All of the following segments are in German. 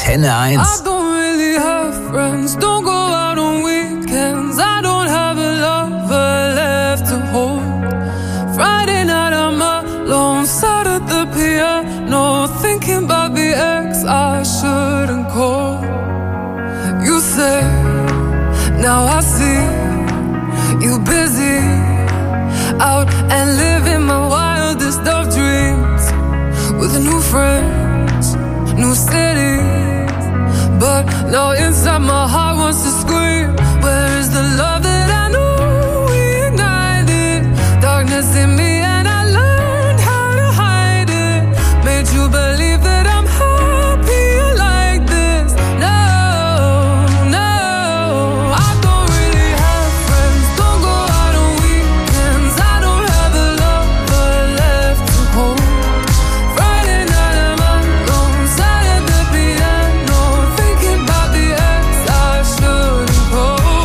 Antenne 1. I don't really have friends, don't go out on weekends. I don't have a lover left to hold. Friday night I'm alone, sat at the piano, thinking about the ex I shouldn't call. You say, now I see you busy, out and living my wildest of dreams, with new friends, new cities. But now inside my heart wants to scream, where is the love that I knew we ignited? Darkness in me and I learned how to hide it. Made you believe that I'm happy like this. No, no, I don't really have friends, don't go out on weekends. I don't have a lover left to hold. Friday night I'm alone, sat at the piano, thinking about the ex I shouldn't call.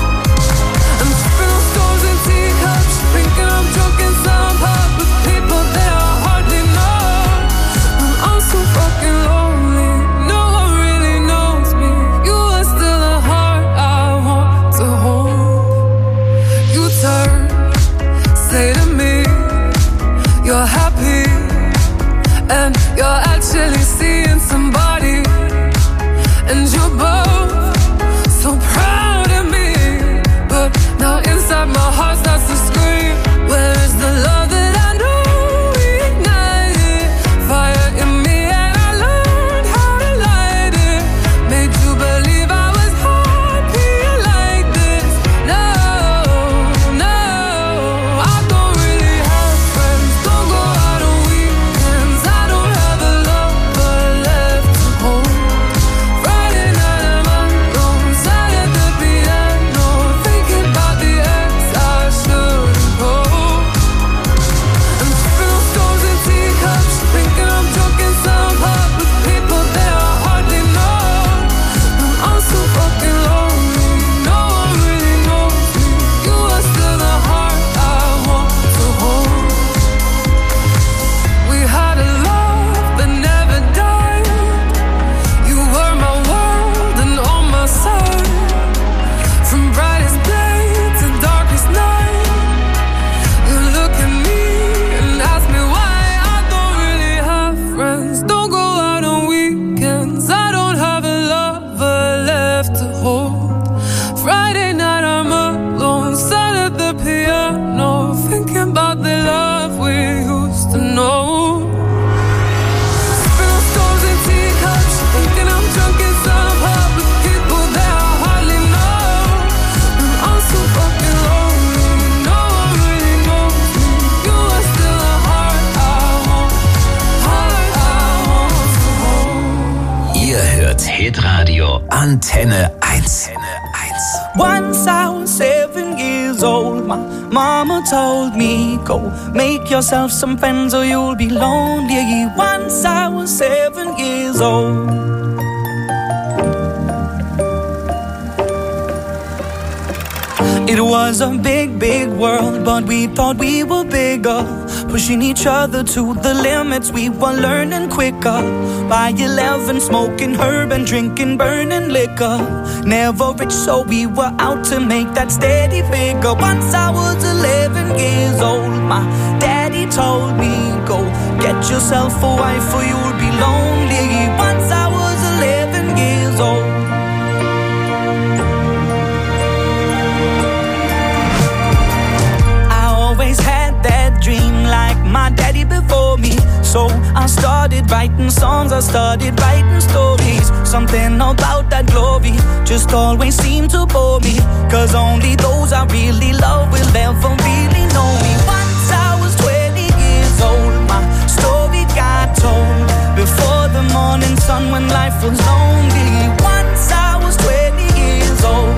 I'm spilling stones and teacups, thinking I'm drunk in some pub with people that I hardly know. I'm so fucking lonely, no one really knows me. You are still a heart I want to hold. You turn, say to me, you're happy, and you're actually seeing somebody, and you're both so proud of me. But now inside my heart starts to scream, where is the love that I knew we ignited? Fire in me and I learned how to light it. Made you believe I was happy like this. No, no, I don't really have friends, don't go out on weekends. I don't have a lover left to hold. Friday night I'm alone, sat at the piano, thinking about the ex I shouldn't call. I'm spilling stones and teacups, thinking I'm drunk in some pub with people that I hardly know. I'm so fucking lonely, no one really knows me. You are still the heart I want to hold. We had a love that never died. You were my world and on my side, from brightest day to darkest night. You look at me and ask me why I don't really have friends, don't go out on weekends. I don't have a lover left to hold. Friday night I'm alone, sat at the piano, thinking about the love we used to know. Spilling stones and teacups, thinking I'm drunk in some pub with people that I hardly know. I'm so fucking lonely, no one really knows me. You are still a heart I want to hold. Ihr hört Hitradio Antenne 1. Once I was 7 years old, my mama told me, go make yourself some friends or you'll be lonely. Once I was 7 years old. It was a big, big world, but we thought we were bigger, pushing each other to the limits. We were learning quicker. By 11, smoking herb and drinking burning liquor. Never rich, so we were out to make that steady figure. Once I was 11 years old, my daddy told me, go get yourself a wife or you'll be lonely. Once I was 11 years old. Always had that dream like my daddy before me. So I started writing songs, I started writing stories. Something about that glory just always seemed to bore me, 'cause only those I really love will ever really know me. Once I was 20 years old, my story got told before the morning sun when life was lonely. Once I was 20 years old.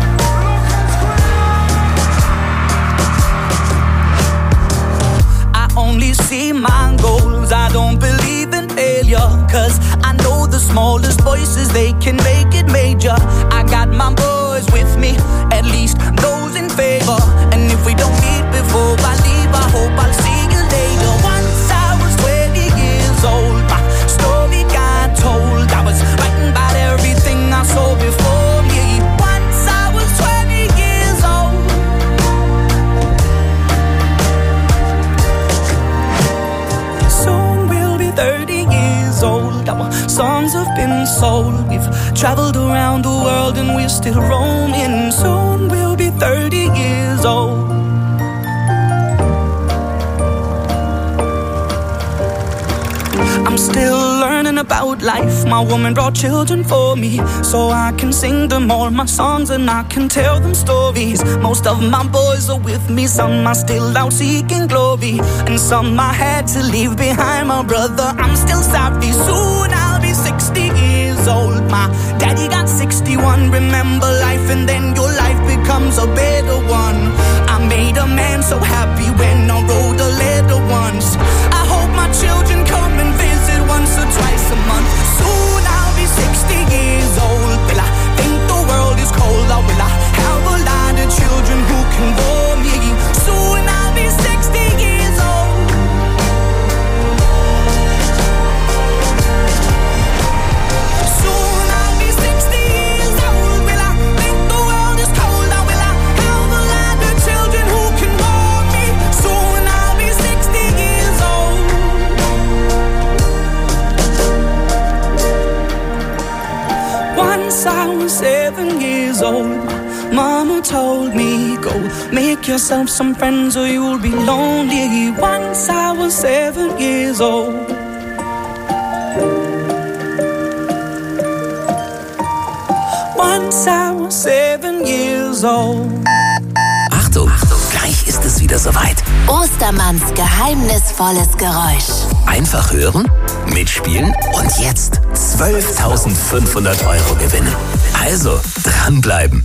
Only see my goals, I don't believe in failure, 'cause I know the smallest voices, they can make it major. I got my boys with me, at least those in favor. And if we don't meet before I leave, I hope I'll see you later. Once I was 20 years old, my story got told. I was writing in soul. We've traveled around the world and we're still roaming. Soon we'll be 30 years old. I'm still learning about life. My woman brought children for me, so I can sing them all my songs and I can tell them stories. Most of my boys are with me, some are still out seeking glory, and some I had to leave behind. My brother, I'm still sorry. Soon I'll be 60 years old. My daddy got 61. Remember life and then your life becomes a better one. I made a man so happy when I wrote a letter once. I hope my children come and visit once or twice a month. Soon I'll be 60 years old. Will I think the world is cold, or will I have a lot of children who can bore me? Soon I'll be 60 years old. Soon I'll be 60 years old. Will I think the world is cold, or will I have a lot of children who can bore me? Soon I'll be 60 years old. Once I was 7 years old, Mama told me, go make yourself some friends or you'll be lonely. Once I was 7 years old. Once I was 7 years old. Achtung, gleich ist es wieder soweit. Ostermanns geheimnisvolles Geräusch. Einfach hören, mitspielen und jetzt 12.500 € gewinnen. Also dranbleiben.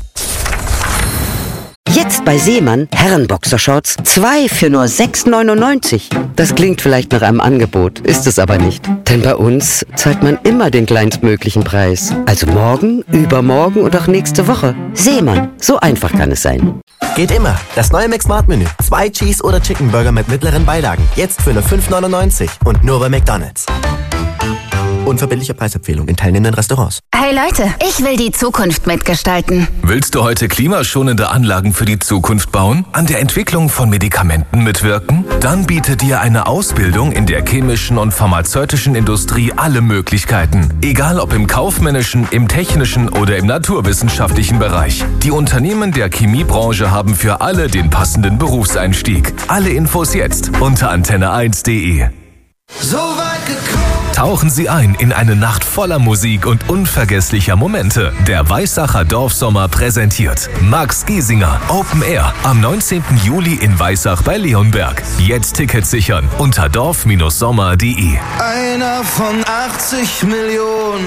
Jetzt bei Seemann Herrenboxershorts 2 für nur 6,99. Das klingt vielleicht nach einem Angebot, ist es aber nicht. Denn bei uns zahlt man immer den kleinstmöglichen Preis. Also morgen, übermorgen und auch nächste Woche. Seemann, so einfach kann es sein. Geht immer. Das neue McSmart-Menü. 2 Cheese- oder Chicken Burger mit mittleren Beilagen. Jetzt für nur 5,99 und nur bei McDonald's. Unverbindliche Preisempfehlung in teilnehmenden Restaurants. Hey Leute, ich will die Zukunft mitgestalten. Willst du heute klimaschonende Anlagen für die Zukunft bauen? An der Entwicklung von Medikamenten mitwirken? Dann bietet dir eine Ausbildung in der chemischen und pharmazeutischen Industrie alle Möglichkeiten. Egal ob im kaufmännischen, im technischen oder im naturwissenschaftlichen Bereich. Die Unternehmen der Chemiebranche haben für alle den passenden Berufseinstieg. Alle Infos jetzt unter antenne1.de. So weit gekommen. Tauchen Sie ein in eine Nacht voller Musik und unvergesslicher Momente. Der Weissacher Dorfsommer präsentiert Max Giesinger Open Air am 19. Juli in Weissach bei Leonberg. Jetzt Tickets sichern unter dorf-sommer.de. Einer von 80 Millionen.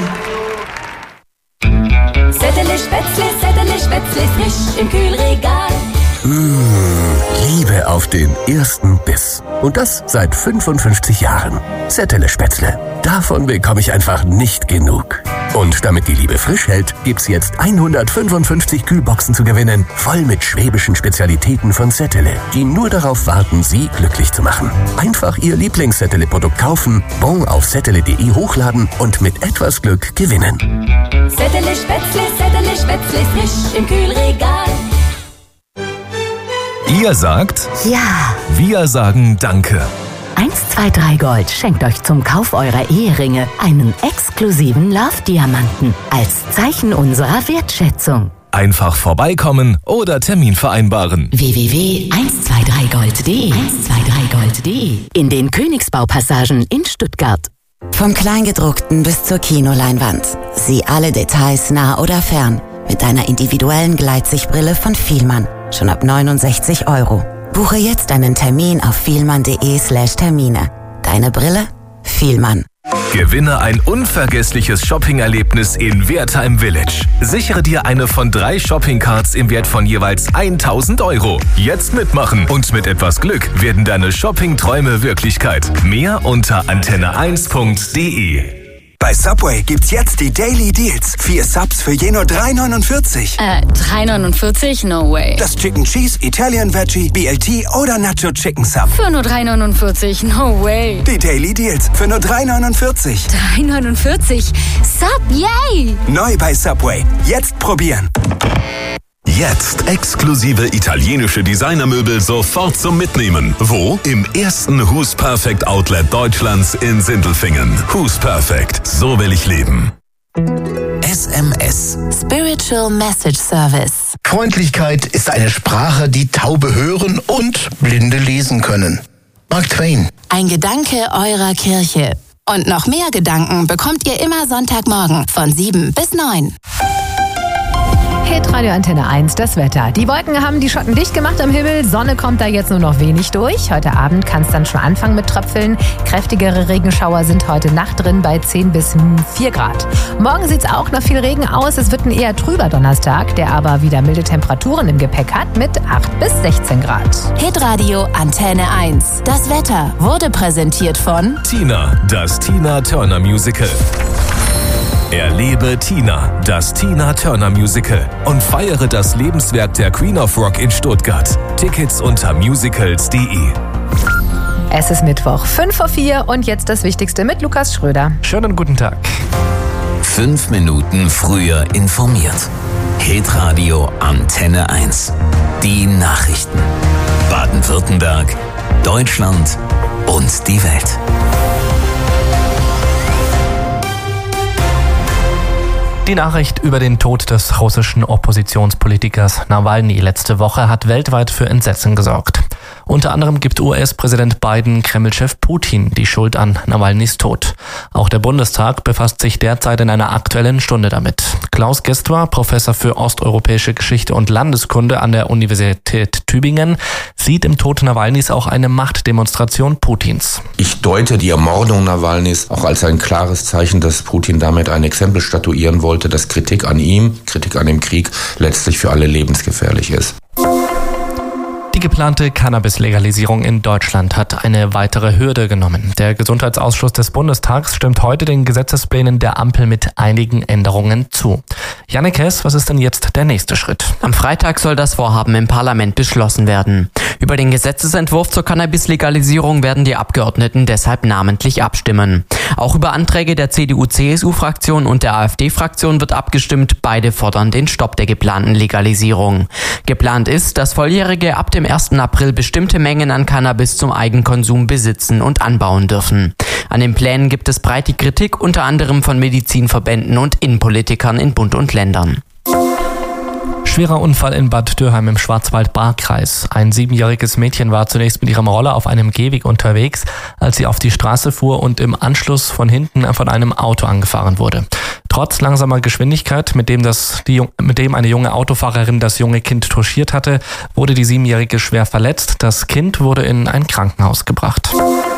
Sätterle Spätzle, frisch im Kühlregal. Liebe auf den ersten Biss. Und das seit 55 Jahren. Sätterle Spätzle. Davon bekomme ich einfach nicht genug. Und damit die Liebe frisch hält, gibt's jetzt 155 Kühlboxen zu gewinnen, voll mit schwäbischen Spezialitäten von Sätterle, die nur darauf warten, Sie glücklich zu machen. Einfach Ihr Lieblings-Sätterle-Produkt kaufen, Bon auf sätterle.de hochladen und mit etwas Glück gewinnen. Sätterle Spätzle, frisch im Kühlregal. Ihr sagt Ja. Wir sagen Danke. 123 Gold schenkt euch zum Kauf eurer Eheringe einen exklusiven Love-Diamanten als Zeichen unserer Wertschätzung. Einfach vorbeikommen oder Termin vereinbaren. www.123gold.de 123gold.de in den Königsbaupassagen in Stuttgart. Vom Kleingedruckten bis zur Kinoleinwand. Sieh alle Details nah oder fern mit deiner individuellen Gleitsichtbrille von Fielmann. Schon ab 69 €. Buche jetzt einen Termin auf fielmann.de/Termine. Deine Brille? Fielmann. Gewinne ein unvergessliches Shopping-Erlebnis in Wertheim Village. Sichere dir eine von 3 Shopping-Cards im Wert von jeweils 1.000 €. Jetzt mitmachen und mit etwas Glück werden deine Shopping-Träume Wirklichkeit. Mehr unter antenne1.de. Bei Subway gibt's jetzt die Daily Deals. 4 Subs für je nur 3,49. 3,49? No way. Das Chicken Cheese, Italian Veggie, BLT oder Nacho Chicken Sub. Für nur 3,49? No way. Die Daily Deals für nur 3,49. 3,49? Sub, yay! Neu bei Subway. Jetzt probieren. Jetzt exklusive italienische Designermöbel sofort zum Mitnehmen. Wo? Im ersten Who's Perfect Outlet Deutschlands in Sindelfingen. Who's Perfect. So will ich leben. SMS. Spiritual Message Service. Freundlichkeit ist eine Sprache, die Taube hören und Blinde lesen können. Mark Twain. Ein Gedanke eurer Kirche. Und noch mehr Gedanken bekommt ihr immer Sonntagmorgen von 7 bis 9. Hitradio Antenne 1, das Wetter. Die Wolken haben die Schotten dicht gemacht am Himmel. Sonne kommt da jetzt nur noch wenig durch. Heute Abend kann es dann schon anfangen mit Tröpfeln. Kräftigere Regenschauer sind heute Nacht drin bei 10 bis 4 Grad. Morgen sieht es auch nach viel Regen aus. Es wird ein eher trüber Donnerstag, der aber wieder milde Temperaturen im Gepäck hat mit 8 bis 16 Grad. Hitradio Antenne 1. Das Wetter wurde präsentiert von Tina, das Tina Turner Musical. Erlebe Tina, das Tina Turner Musical und feiere das Lebenswerk der Queen of Rock in Stuttgart. Tickets unter musicals.de. Es ist Mittwoch, 5:04 und jetzt das Wichtigste mit Lukas Schröder. Schönen guten Tag. 5 Minuten früher informiert. Hitradio Antenne 1. Die Nachrichten. Baden-Württemberg, Deutschland und die Welt. Die Nachricht über den Tod des russischen Oppositionspolitikers Nawalny letzte Woche hat weltweit für Entsetzen gesorgt. Unter anderem gibt US-Präsident Biden Kreml-Chef Putin die Schuld an Nawalnys Tod. Auch der Bundestag befasst sich derzeit in einer aktuellen Stunde damit. Klaus Gestor, Professor für osteuropäische Geschichte und Landeskunde an der Universität Tübingen, sieht im Tod Nawalnys auch eine Machtdemonstration Putins. Ich deute die Ermordung Nawalnys auch als ein klares Zeichen, dass Putin damit ein Exempel statuieren wollte, dass Kritik an ihm, Kritik an dem Krieg letztlich für alle lebensgefährlich ist. Die geplante Cannabis-Legalisierung in Deutschland hat eine weitere Hürde genommen. Der Gesundheitsausschuss des Bundestags stimmt heute den Gesetzesplänen der Ampel mit einigen Änderungen zu. Jannik Hess, was ist denn jetzt der nächste Schritt? Am Freitag soll das Vorhaben im Parlament beschlossen werden. Über den Gesetzesentwurf zur Cannabis-Legalisierung werden die Abgeordneten deshalb namentlich abstimmen. Auch über Anträge der CDU-CSU-Fraktion und der AfD-Fraktion wird abgestimmt. Beide fordern den Stopp der geplanten Legalisierung. Geplant ist, dass Volljährige ab dem 1. April bestimmte Mengen an Cannabis zum Eigenkonsum besitzen und anbauen dürfen. An den Plänen gibt es breite Kritik, unter anderem von Medizinverbänden und Innenpolitikern in Bund und Ländern. Schwerer Unfall in Bad Dürheim im Schwarzwald-Baar-Kreis. Ein 7-jähriges Mädchen war zunächst mit ihrem Roller auf einem Gehweg unterwegs, als sie auf die Straße fuhr und im Anschluss von hinten von einem Auto angefahren wurde. Trotz langsamer Geschwindigkeit, mit dem eine junge Autofahrerin das junge Kind touchiert hatte, wurde die 7-Jährige schwer verletzt. Das Kind wurde in ein Krankenhaus gebracht.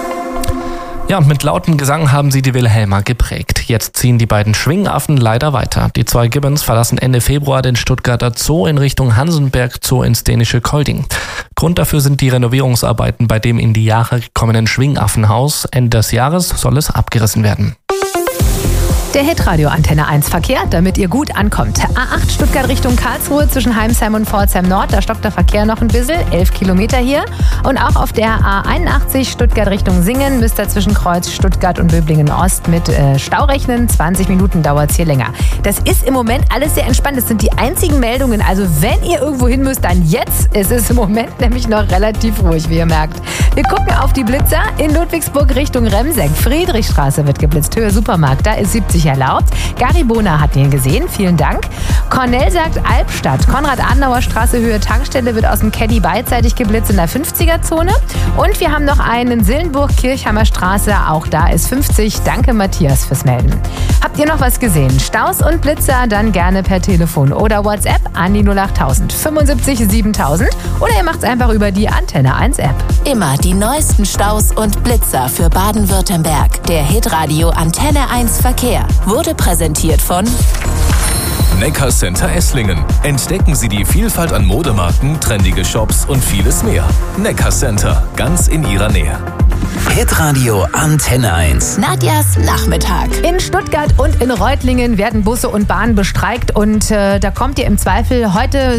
Ja, und mit lautem Gesang haben sie die Wilhelma geprägt. Jetzt ziehen die beiden Schwingaffen leider weiter. Die 2 Gibbons verlassen Ende Februar den Stuttgarter Zoo in Richtung Hansenberg Zoo ins dänische Kolding. Grund dafür sind die Renovierungsarbeiten bei dem in die Jahre gekommenen Schwingaffenhaus. Ende des Jahres soll es abgerissen werden. Der Hitradio Antenne 1 Verkehr, damit ihr gut ankommt. A8 Stuttgart Richtung Karlsruhe zwischen Heimsheim und Pforzheim Nord, da stockt der Verkehr noch ein bisschen, 11 Kilometer hier. Und auch auf der A81 Stuttgart Richtung Singen müsst ihr zwischen Kreuz Stuttgart und Böblingen Ost mit Stau rechnen. 20 Minuten dauert es hier länger. Das ist im Moment alles sehr entspannt. Das sind die einzigen Meldungen. Also wenn ihr irgendwo hin müsst, dann jetzt. Es ist im Moment nämlich noch relativ ruhig, wie ihr merkt. Wir gucken auf die Blitzer in Ludwigsburg Richtung Remseck. Friedrichstraße wird geblitzt, Höhe Supermarkt, da ist 70 erlaubt. Gary Bohner hat ihn gesehen, vielen Dank. Cornell sagt Albstadt, Konrad-Adenauer-Straße, Höhe Tankstelle wird aus dem Caddy beidseitig geblitzt in der 50er-Zone. Und wir haben noch einen Sillenburg-Kirchhammer Straße, auch da ist 50. Danke Matthias fürs Melden. Habt ihr noch was gesehen? Staus und Blitzer dann gerne per Telefon oder WhatsApp an die 08000 75 7000 oder ihr macht's einfach über die Antenne 1 App. Immer die neuesten Staus und Blitzer für Baden-Württemberg. Der Hitradio Antenne 1 Verkehr wurde präsentiert von Neckar Center Esslingen. Entdecken Sie die Vielfalt an Modemarken, trendige Shops und vieles mehr. Neckar Center, ganz in Ihrer Nähe. Hitradio Antenne 1. Nadjas Nachmittag. In Stuttgart und in Reutlingen werden Busse und Bahnen bestreikt und da kommt ihr im Zweifel heute